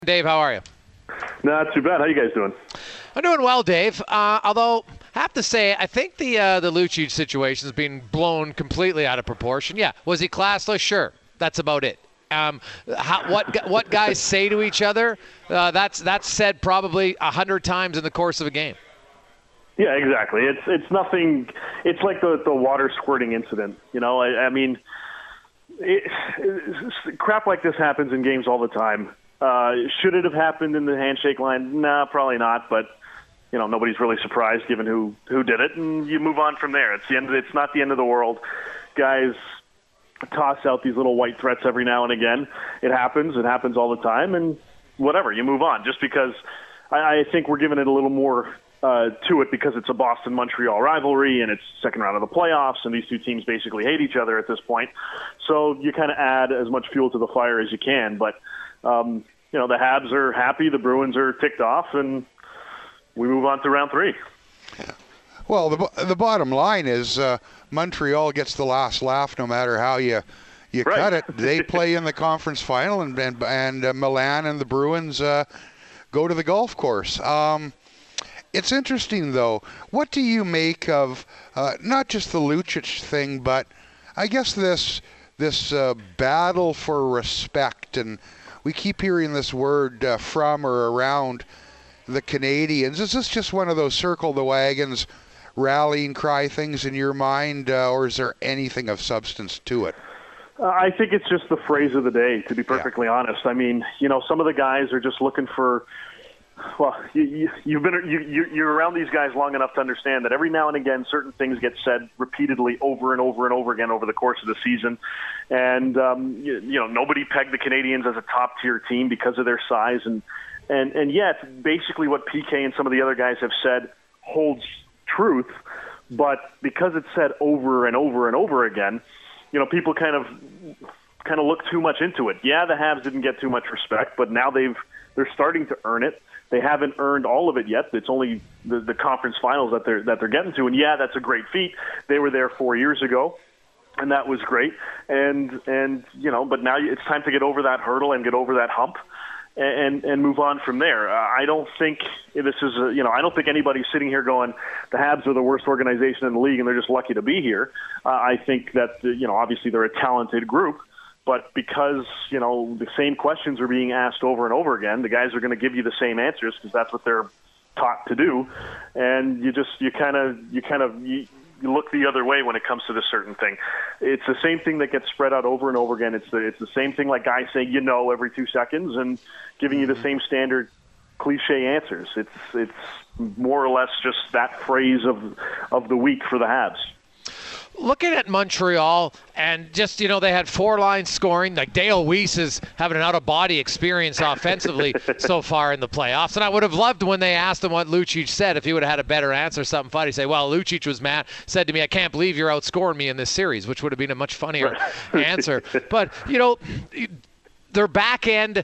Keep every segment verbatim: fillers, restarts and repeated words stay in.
Dave, how are you? Not too bad. How you guys doing? I'm doing well, Dave. Uh, although, I have to say, I think the uh, the Lucic situation is being blown completely out of proportion. Yeah, was he classless? Sure. That's about it. Um, how, what what guys say to each other, uh, that's that's said probably a hundred times in the course of a game. Yeah, exactly. It's it's nothing. It's like the the water squirting incident. You know, I, I mean, it, it, crap like this happens in games all the time. Uh, should it have happened in the handshake line? Nah, probably not. But you know, nobody's really surprised given who who did it, and you move on from there. It's the end. Of, it's not the end of the world. Guys toss out these little white threats every now and again. It happens. It happens all the time, and whatever. You move on. Just because I, I think we're giving it a little more uh, to it because it's a Boston-Montreal rivalry and it's second round of the playoffs, and these two teams basically hate each other at this point. So you kind of add as much fuel to the fire as you can, but. Um, you know, the Habs are happy, the Bruins are ticked off, and we move on to round three. Well, the the bottom line is uh, Montreal gets the last laugh no matter how you you right. cut it. They play in the conference final, and and, and uh, Milan and the Bruins uh, go to the golf course. Um, it's interesting, though. What do you make of uh, not just the Lucic thing, but I guess this this uh, battle for respect, and we keep hearing this word uh, from or around the Canadians. Is this just one of those circle the wagons, rallying cry things in your mind, uh, or is there anything of substance to it? Uh, I think it's just the phrase of the day, to be perfectly yeah. honest. I mean, you know, some of the guys are just looking for, well, you, you, you've been you, you, you're around these guys long enough to understand that every now and again certain things get said repeatedly over and over and over again over the course of the season. And, um, you, you know, nobody pegged the Canadians as a top-tier team because of their size. And, and, and yet, basically what P K and some of the other guys have said holds truth. But because it's said over and over and over again, you know, people kind of kind of look too much into it. Yeah, the Habs didn't get too much respect, but now they've they're starting to earn it. They haven't earned all of it yet. It's only the, the conference finals that they're that they're getting to. And yeah, that's a great feat. They were there four years ago, and that was great. And and you know, but now it's time to get over that hurdle and get over that hump, and and move on from there. Uh, I don't think this is a, you know I don't think anybody's sitting here going the Habs are the worst organization in the league and they're just lucky to be here. Uh, I think that you know obviously they're a talented group. But because, you know, the same questions are being asked over and over again, the guys are going to give you the same answers because that's what they're taught to do. And you just, you kind of, you kind of, you, you look the other way when it comes to this certain thing. It's the same thing that gets spread out over and over again. It's the, it's the same thing like guys saying, you know, every two seconds and giving you the same standard cliche answers. It's, it's more or less just that phrase of, of the week for the Habs. Looking at Montreal, and just, you know, they had four lines scoring. Like Dale Weiss is having an out-of-body experience offensively so far in the playoffs. And I would have loved when they asked him what Lucic said, if he would have had a better answer, something funny. He'd say, well, Lucic was mad, said to me, I can't believe you're outscoring me in this series, which would have been a much funnier answer. But, you know, their back end,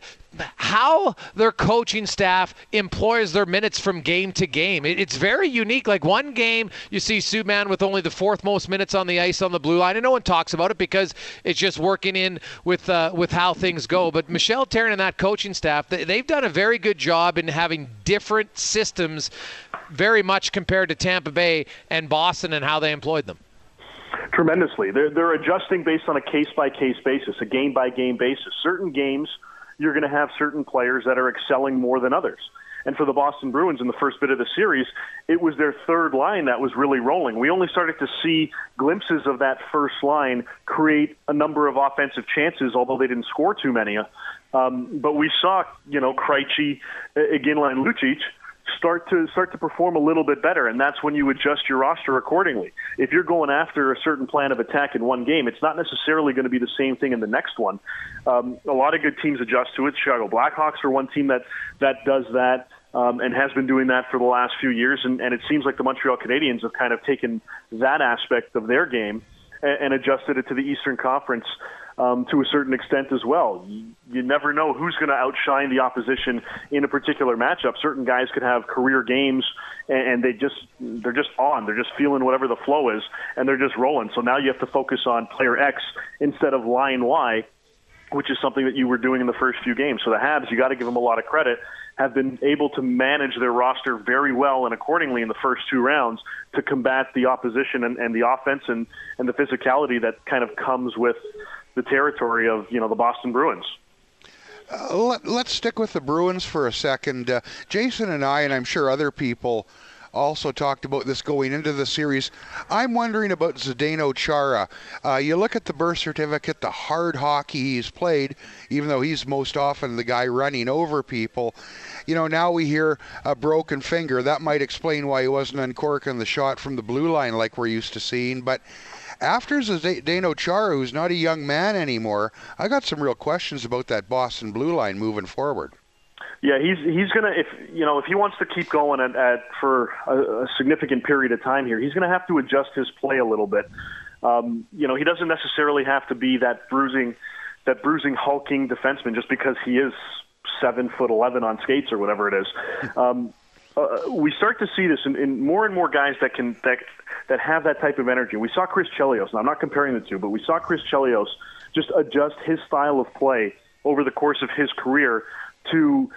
how their coaching staff employs their minutes from game to game. It, it's very unique. Like one game, you see Subban with only the fourth most minutes on the ice on the blue line, and no one talks about it because it's just working in with uh, with how things go. But Michel Therrien and that coaching staff, they, they've done a very good job in having different systems very much compared to Tampa Bay and Boston and how they employed them. Tremendously. They're, they're adjusting based on a case-by-case basis, a game-by-game basis. Certain games, you're going to have certain players that are excelling more than others. And for the Boston Bruins in the first bit of the series, it was their third line that was really rolling. We only started to see glimpses of that first line create a number of offensive chances, although they didn't score too many. Um, but we saw, you know, Krejci, Iginla, and Lucic start to start to perform a little bit better, and that's when you adjust your roster accordingly. If you're going after a certain plan of attack in one game, it's not necessarily going to be the same thing in the next one. Um, a lot of good teams adjust to it. Chicago Blackhawks are one team that, that does that um, and has been doing that for the last few years, and, and it seems like the Montreal Canadiens have kind of taken that aspect of their game and, and adjusted it to the Eastern Conference Um, to a certain extent as well. You, you never know who's going to outshine the opposition in a particular matchup. Certain guys could have career games, and, and they just they're just on. They're just feeling whatever the flow is, and they're just rolling. So now you have to focus on player X instead of line Y, which is something that you were doing in the first few games. So the Habs, you got to give them a lot of credit, have been able to manage their roster very well and accordingly in the first two rounds to combat the opposition and, and the offense and, and the physicality that kind of comes with the territory of, you know, the Boston Bruins. Uh, let, let's stick with the Bruins for a second. Uh, Jason and I, and I'm sure other people, also talked about this going into the series. I'm wondering about Zdeno Chara. Uh, you look at the birth certificate, the hard hockey he's played, even though he's most often the guy running over people. You know, now we hear a broken finger. That might explain why he wasn't uncorking the shot from the blue line like we're used to seeing. But after Zdeno Chara, who's not a young man anymore, I got some real questions about that Boston blue line moving forward. Yeah, he's he's gonna if you know if he wants to keep going at, at for a, a significant period of time here, he's gonna have to adjust his play a little bit. Um, you know, he doesn't necessarily have to be that bruising, that bruising hulking defenseman just because he is seven foot eleven on skates or whatever it is. Um, uh, we start to see this in, in more and more guys that can that that have that type of energy. We saw Chris Chelios. Now, I'm not comparing the two, but we saw Chris Chelios just adjust his style of play over the course of his career to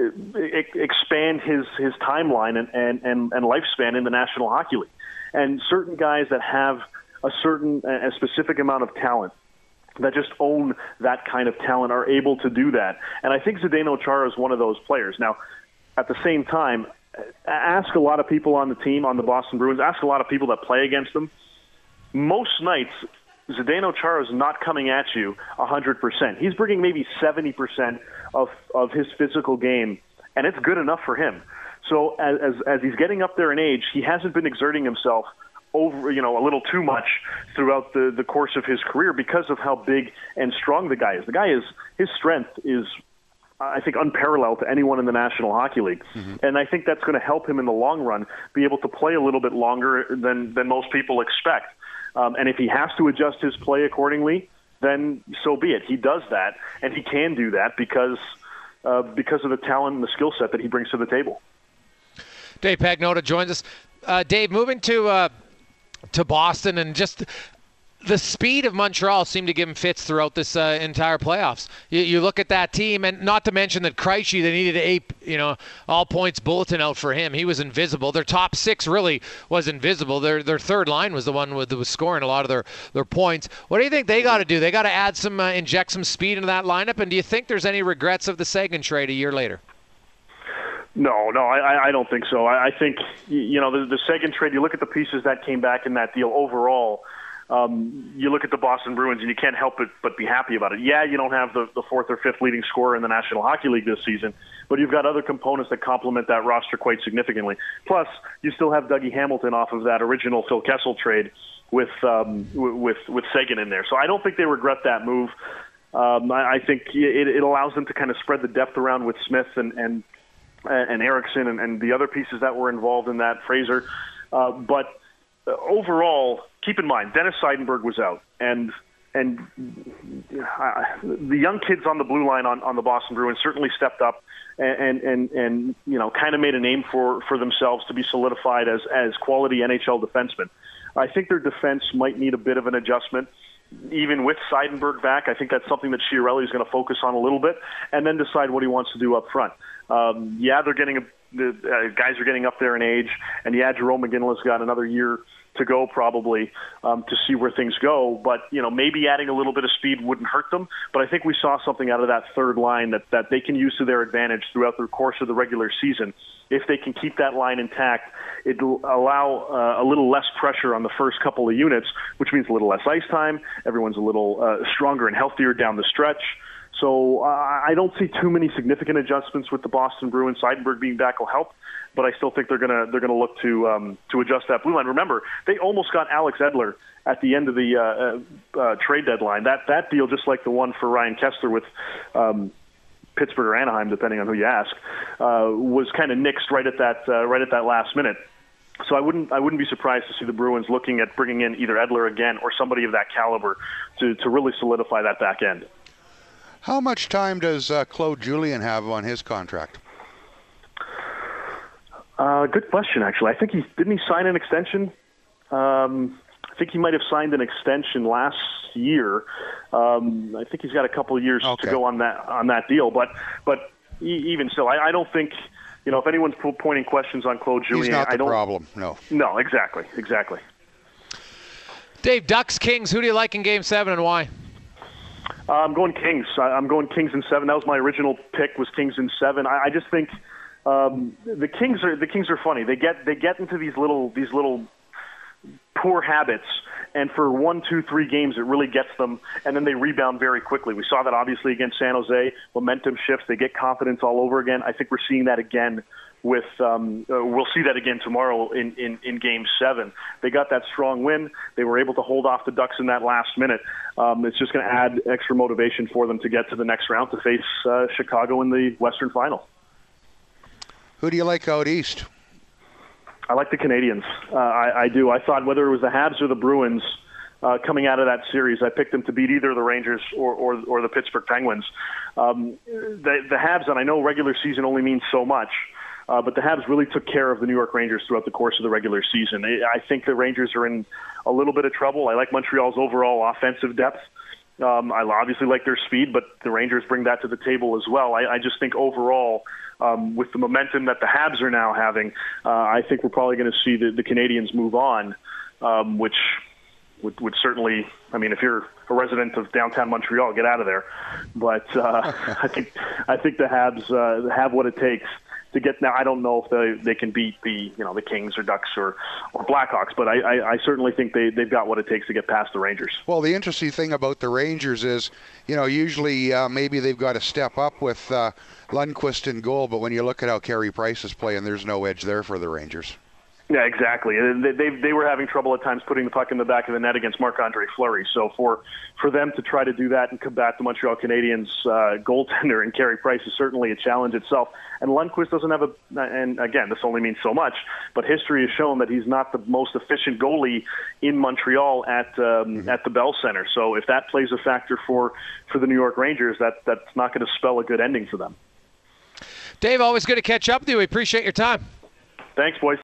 expand his his timeline and, and, and, and lifespan in the National Hockey League. And certain guys that have a certain, a specific amount of talent, that just own that kind of talent, are able to do that. And I think Zdeno Chara is one of those players. Now, at the same time, ask a lot of people on the team, on the Boston Bruins, ask a lot of people that play against them. Most nights, Zdeno Chara is not coming at you one hundred percent. He's bringing maybe seventy percent of, of his physical game, and it's good enough for him. So as, as as he's getting up there in age, he hasn't been exerting himself over, you know, a little too much throughout the, the course of his career because of how big and strong the guy is. The guy is, his strength is, I think, unparalleled to anyone in the National Hockey League. Mm-hmm. And I think that's going to help him in the long run be able to play a little bit longer than, than most people expect. Um, and if he has to adjust his play accordingly, then so be it. He does that, and he can do that because uh, because of the talent and the skill set that he brings to the table. Dave Pagnotta joins us. Uh, Dave, moving to uh, to Boston, and just the speed of Montreal seemed to give him fits throughout this uh, entire playoffs. You, you look at that team, and not to mention that Krejci, they needed a you know all points bulletin out for him. He was invisible. Their top six really was invisible. Their their third line was the one with, that was scoring a lot of their, their points. What do you think they got to do? They got to add some, uh, inject some speed into that lineup. And do you think there's any regrets of the Seguin trade a year later? No, no, I, I don't think so. I, I think you know the, the Seguin trade. You look at the pieces that came back in that deal overall. Um, you look at the Boston Bruins and you can't help but, but be happy about it. Yeah, you don't have the, the fourth or fifth leading scorer in the National Hockey League this season, but you've got other components that complement that roster quite significantly. Plus, you still have Dougie Hamilton off of that original Phil Kessel trade with um, with with Seguin in there. So I don't think they regret that move. Um, I, I think it, it allows them to kind of spread the depth around with Smith and and, and Eriksson and, and the other pieces that were involved in that, Fraser. Uh, but overall, keep in mind, Dennis Seidenberg was out, and and uh, the young kids on the blue line on, on the Boston Bruins certainly stepped up and and and you know kind of made a name for, for themselves to be solidified as as quality N H L defensemen. I think their defense might need a bit of an adjustment, even with Seidenberg back. I think that's something that Chiarelli is going to focus on a little bit, and then decide what he wants to do up front. Um, yeah, they're getting a, the uh, guys are getting up there in age, and yeah, Jerome McGinley's got another year to go probably um, to see where things go. But, you know, maybe adding a little bit of speed wouldn't hurt them. But I think we saw something out of that third line that, that they can use to their advantage throughout the course of the regular season. If they can keep that line intact, it'll allow uh, a little less pressure on the first couple of units, which means a little less ice time. Everyone's a little uh, stronger and healthier down the stretch. So uh, I don't see too many significant adjustments with the Boston Bruins. Seidenberg being back will help, but I still think they're gonna they're gonna look to um, to adjust that blue line. Remember, they almost got Alex Edler at the end of the uh, uh, trade deadline. That that deal, just like the one for Ryan Kessler with um, Pittsburgh or Anaheim, depending on who you ask, uh, was kind of nixed right at that uh, right at that last minute. So I wouldn't I wouldn't be surprised to see the Bruins looking at bringing in either Edler again or somebody of that caliber to to really solidify that back end. How much time does uh, Claude Julien have on his contract? Uh, good question, actually. I think he didn't he sign an extension. Um, I think he might have signed an extension last year. Um, I think he's got a couple of years okay. to go on that on that deal. But but even still, I, I don't think, you know, if anyone's pointing questions on Claude Julien, he's not the I don't, problem. No. No, exactly, exactly. Dave, Ducks, Kings, who do you like in Game Seven and why? Uh, I'm going Kings. I, I'm going Kings in seven. That was my original pick. Was Kings in seven. I, I just think um, the Kings are the Kings are funny. They get they get into these little these little poor habits, and for one, two, three games, it really gets them, and then they rebound very quickly. We saw that obviously against San Jose. Momentum shifts. They get confidence all over again. I think we're seeing that again with um, uh, we'll see that again tomorrow in, in, in Game seven. They got that strong win. They were able to hold off the Ducks in that last minute. Um, it's just going to add extra motivation for them to get to the next round to face uh, Chicago in the Western Final. Who do you like out east? I like the Canadians. Uh, I, I do. I thought whether it was the Habs or the Bruins uh, coming out of that series, I picked them to beat either the Rangers or, or, or the Pittsburgh Penguins. Um, the, the Habs, and I know regular season only means so much, uh, but the Habs really took care of the New York Rangers throughout the course of the regular season. I think the Rangers are in a little bit of trouble. I like Montreal's overall offensive depth. Um, I obviously like their speed, but the Rangers bring that to the table as well. I, I just think overall, um, with the momentum that the Habs are now having, uh, I think we're probably going to see the, the Canadians move on, um, which would, would certainly, I mean, if you're a resident of downtown Montreal, get out of there. But uh, I think I think the Habs uh, have what it takes to get. Now, I don't know if they they can beat the you know the Kings or Ducks or, or Blackhawks, but I, I, I certainly think they they've got what it takes to get past the Rangers. Well, the interesting thing about the Rangers is, you know, usually uh, maybe they've got to step up with uh, Lundqvist in goal, but when you look at how Carey Price is playing, there's no edge there for the Rangers. Yeah, exactly. They, they they were having trouble at times putting the puck in the back of the net against Marc-Andre Fleury. So for for them to try to do that and combat the Montreal Canadiens uh, goaltender and Carey Price is certainly a challenge itself. And Lundqvist doesn't have a, and again, this only means so much, but history has shown that he's not the most efficient goalie in Montreal at um, mm-hmm. at the Bell Center. So if that plays a factor for, for the New York Rangers, that that's not going to spell a good ending for them. Dave, always good to catch up with you. We appreciate your time. Thanks, boys.